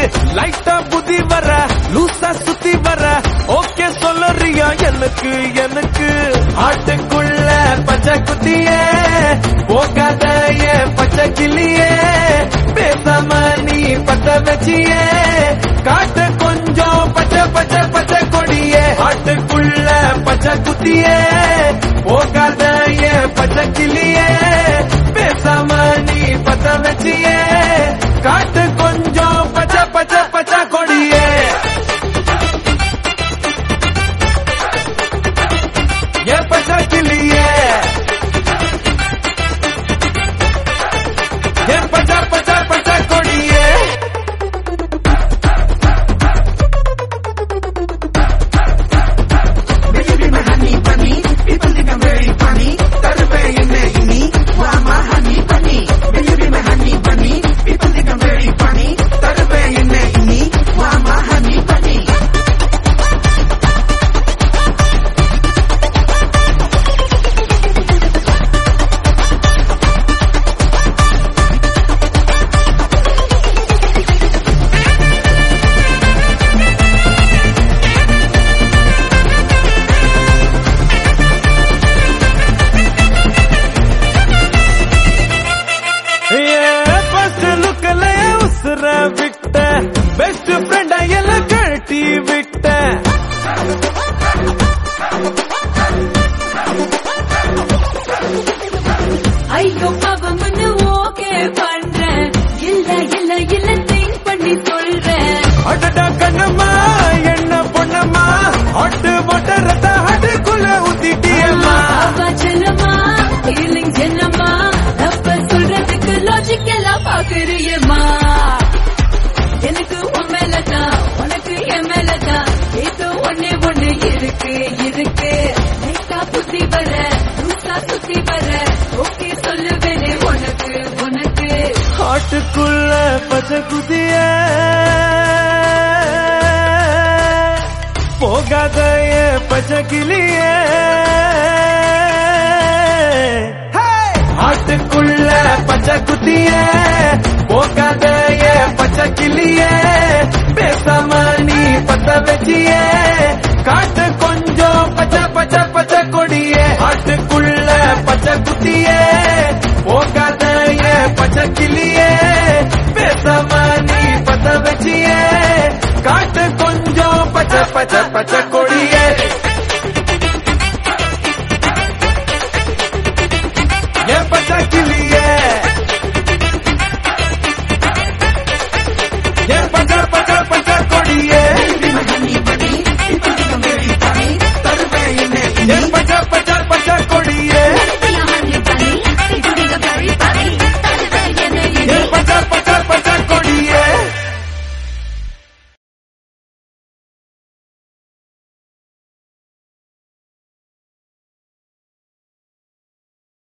லைட்டா புதி வர லூசா சுத்தி வர ஓகே சொல்லறியா எனக்கு எனக்கு ஆட்டுக்குள்ள பச்சை குத்தியே போகாத ஏன் பச்சை கிளியே பேசாம நீ பத்த வச்சியே காட்டு கொஞ்சம் பச்சை பச்சை பச்சை கொடியே ஆட்டுக்குள்ள பச்சை குத்தியே போகாத ஏன் பச்சை கிளியே பேசாம நீ பத்த வச்சியே காட்டு கொஞ்சம் பச்சை பச்சை பச்சை கொடியே ஏன் பச்சை கிளியே ஏன் பச்சை பச்சை பச்சை கொடியே விட்ட பெஸ்ட் ஃப்ரெண்ட் எல்லாம் கட்டி விட்ட ஐயோ பாவம்னு ஓகே பண்றேன் இல்ல இல்ல இல்ல திங்க் பண்ணி சொல்றேன் அடடா கண்ணம்மா என்ன பொண்ணம்மா ஹாட்டு வாட்டர் ரத்த ஹாட்டுக்குள்ள ஊத்திட்டியம்மா அவ செல்லம்மா ஃபீலிங் என்னம்மா அப்ப சொல்றதுக்கு லாஜிக் எல்லாம் பாக்குறியம்மா எனக்கு உன் மேலதான் உனக்கு என் மேலதான் ஏதோ ஒண்ணே ஒண்ணு இருக்கு இருக்கு லைட்டா புத்தி வர லூசா சுத்தி வர ஓகே சொல்லுவேனே உனக்கு உனக்கு ஹாட்டுக்குள்ள பச்சை குதிய போகாத பச்சை கிளியே ஹாட்டுக்குள்ள பச்சை குதிய போகாத பச்சை கிளியே பேசாம நீ பத்த வச்சியே காட்டு கொஞ்சம் பச்சை பச்சை பச்சை கொடியே ஹாட்டுக்குள்ள பச்சை குத்தியே போகாத பச்சை கிளியே பேசாம நீ பத்த வச்சியே காட்டு கொஞ்சம் பச்சை பச்சை பச்சை